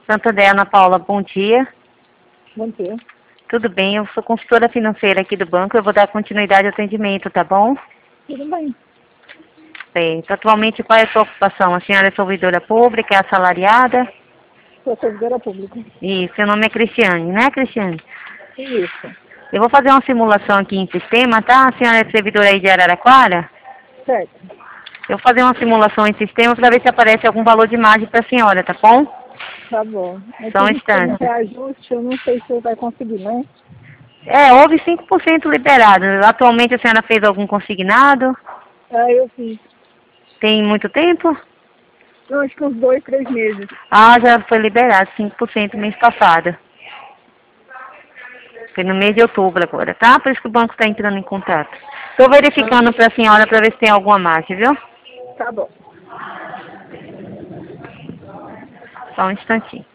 Santander, Ana Paula, bom dia. Bom dia. Tudo bem, eu sou consultora financeira aqui do banco, eu vou dar continuidade ao atendimento, tá bom? Tudo bem. Certo. Atualmente, qual é a sua ocupação? A senhora é servidora pública, é assalariada? Sou servidora pública. E seu nome é Cristiane, né, Cristiane? Isso. Eu vou fazer uma simulação aqui em sistema, tá? A senhora é servidora aí de Araraquara? Certo. Eu vou fazer uma simulação em sistema para ver se aparece algum valor de margem para a senhora, tá bom? Tá bom. Só um Se instante. tem reajuste, eu não sei se você vai conseguir, né? Houve 5% liberado. Atualmente a senhora fez algum consignado? Eu fiz. Tem muito tempo? Eu acho que uns 2, 3 meses. Já foi liberado 5% mês passado. Foi no mês de outubro agora, tá? Por isso que o banco está entrando em contato. Estou verificando para a senhora para ver se tem alguma margem, viu? Tá bom. Só um instantinho.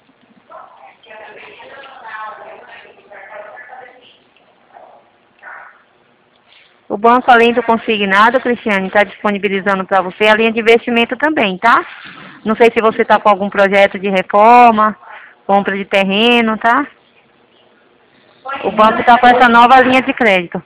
O banco, além do consignado, Cristiane, está disponibilizando para você a linha de investimento também, tá? Não sei se você está com algum projeto de reforma, compra de terreno, tá? O banco está com essa nova linha de crédito.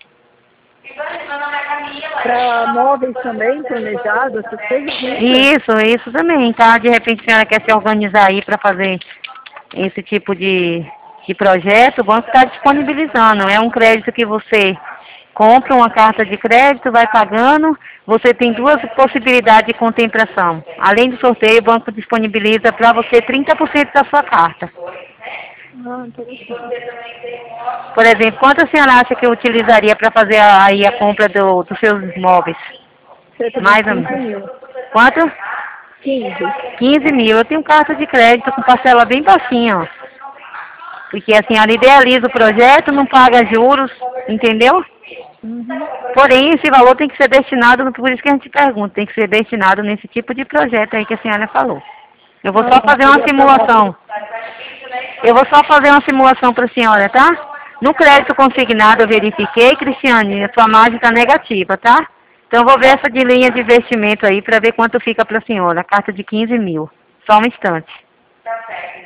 Para móveis também, planejados, essas coisas, né? Isso também, tá? De repente a senhora quer se organizar aí para fazer esse tipo de projeto, o banco está disponibilizando. É um crédito que você compra uma carta de crédito, vai pagando, você tem duas possibilidades de contemplação. Além do sorteio, o banco disponibiliza para você 30% da sua carta. Interessante. Por exemplo, quanto a senhora acha que eu utilizaria para fazer aí a compra dos seus móveis? Cerca de Mais ou 15 menos. mil. Quanto? 15. 15 mil. Eu tenho carta de crédito com parcela bem baixinha, ó. Porque a senhora idealiza o projeto, não paga juros, entendeu? Porém, esse valor tem que ser destinado, por isso que a gente pergunta, tem que ser destinado nesse tipo de projeto aí que a senhora falou. Eu vou só fazer uma simulação. Eu vou só fazer uma simulação para a senhora, tá? No crédito consignado eu verifiquei, Cristiane, a sua margem está negativa, tá? Então eu vou ver essa de linha de investimento aí para ver quanto fica para a senhora. A carta de 15 mil. Só um instante.